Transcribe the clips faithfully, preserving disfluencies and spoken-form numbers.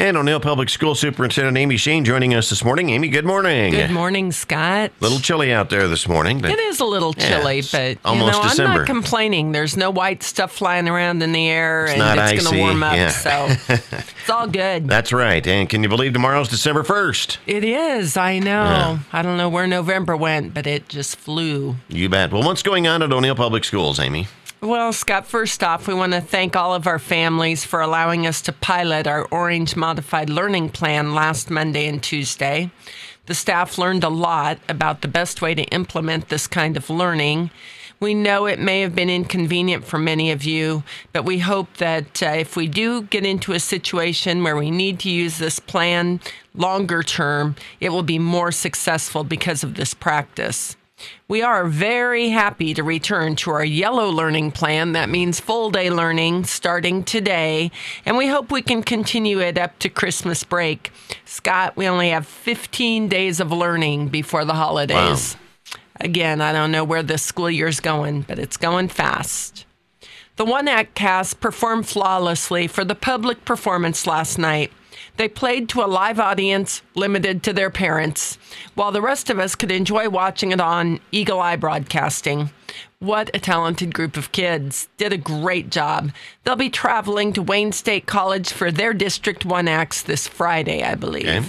And O'Neill Public School Superintendent Amy Shane joining us this morning. Amy, good morning. Good morning, Scott. A little chilly out there this morning. But it is a little chilly, yeah, but you almost know, December. I'm not complaining. There's no white stuff flying around in the air, it's and not it's going to warm up, yeah. so it's all good. That's right. And can you believe tomorrow's December first? It is, I know. Yeah. I don't know where November went, but it just flew. You bet. Well, what's going on at O'Neill Public Schools, Amy? Well, Scott, first off, we want to thank all of our families for allowing us to pilot our Orange Modified Learning Plan last Monday and Tuesday. The staff learned a lot about the best way to implement this kind of learning. We know it may have been inconvenient for many of you, but we hope that uh, if we do get into a situation where we need to use this plan longer term, it will be more successful because of this practice. We are very happy to return to our yellow learning plan. That means full day learning starting today, and we hope we can continue it up to Christmas break. Scott, we only have fifteen days of learning before the holidays. Wow. Again, I don't know where this school year's going, but it's going fast. The One Act cast performed flawlessly for the public performance last night. They played to a live audience limited to their parents, while the rest of us could enjoy watching it on Eagle Eye Broadcasting. What a talented group of kids. Did a great job. They'll be traveling to Wayne State College for their District one acts this Friday, I believe. Okay.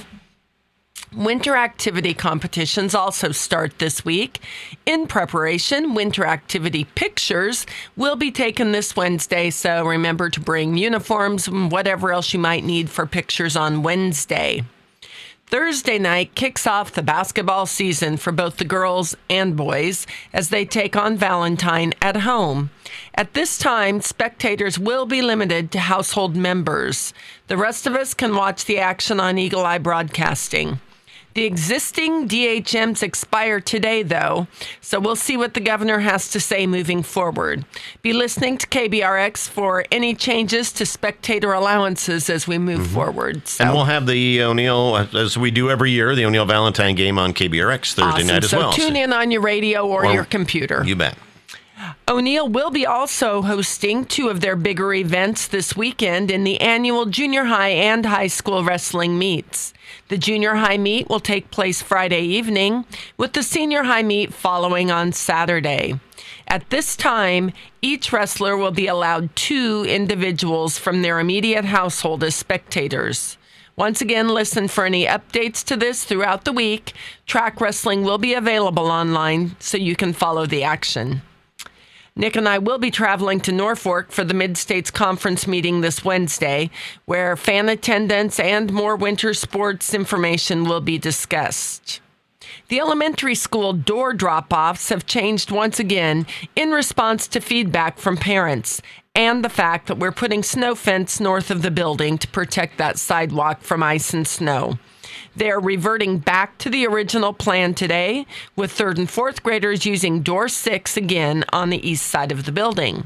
Winter activity competitions also start this week. In preparation, winter activity pictures will be taken this Wednesday, so remember to bring uniforms and whatever else you might need for pictures on Wednesday. Thursday night kicks off the basketball season for both the girls and boys as they take on Valentine at home. At this time, spectators will be limited to household members. The rest of us can watch the action on Eagle Eye Broadcasting. The existing D H Ms expire today, though, so we'll see what the governor has to say moving forward. Be listening to K B R X for any changes to spectator allowances as we move mm-hmm. forward. So. And we'll have the O'Neill, as we do every year, the O'Neill Valentine game on K B R X Thursday awesome. night as so well. So tune in on your radio or, or your computer. You bet. O'Neill will be also hosting two of their bigger events this weekend in the annual junior high and high school wrestling meets. The junior high meet will take place Friday evening, with the senior high meet following on Saturday. At this time, each wrestler will be allowed two individuals from their immediate household as spectators. Once again, listen for any updates to this throughout the week. Track wrestling will be available online so you can follow the action. Nick and I will be traveling to Norfolk for the Mid-States Conference meeting this Wednesday, where fan attendance and more winter sports information will be discussed. The elementary school door drop-offs have changed once again in response to feedback from parents and the fact that we're putting snow fence north of the building to protect that sidewalk from ice and snow. They're reverting back to the original plan today, with third and fourth graders using door six again on the east side of the building.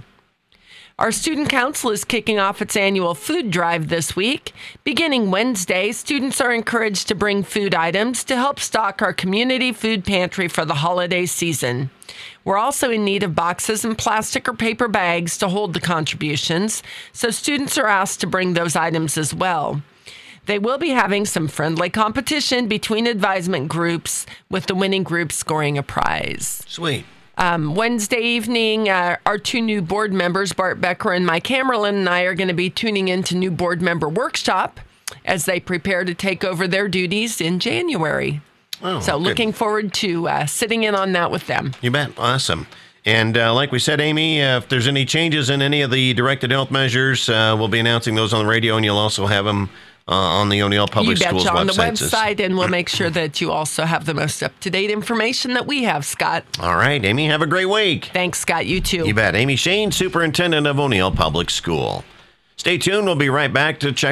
Our student council is kicking off its annual food drive this week. Beginning Wednesday, students are encouraged to bring food items to help stock our community food pantry for the holiday season. We're also in need of boxes and plastic or paper bags to hold the contributions, so students are asked to bring those items as well. They will be having some friendly competition between advisement groups, with the winning group scoring a prize. Sweet. Um, Wednesday evening, uh, our two new board members, Bart Becker and Mike Hammerlin, and I are going to be tuning into new board member workshop as they prepare to take over their duties in January. Oh, so good. Looking forward to uh, sitting in on that with them. You bet. Awesome. And uh, like we said, Amy, uh, if there's any changes in any of the directed health measures, uh, we'll be announcing those on the radio, and you'll also have them Uh, on the O'Neill Public you Schools betcha, on the website. website, and we'll make sure that you also have the most up-to-date information that we have, Scott. All right, Amy, have a great week. Thanks, Scott. You too. You bet. Amy Shane, Superintendent of O'Neill Public School. Stay tuned. We'll be right back to check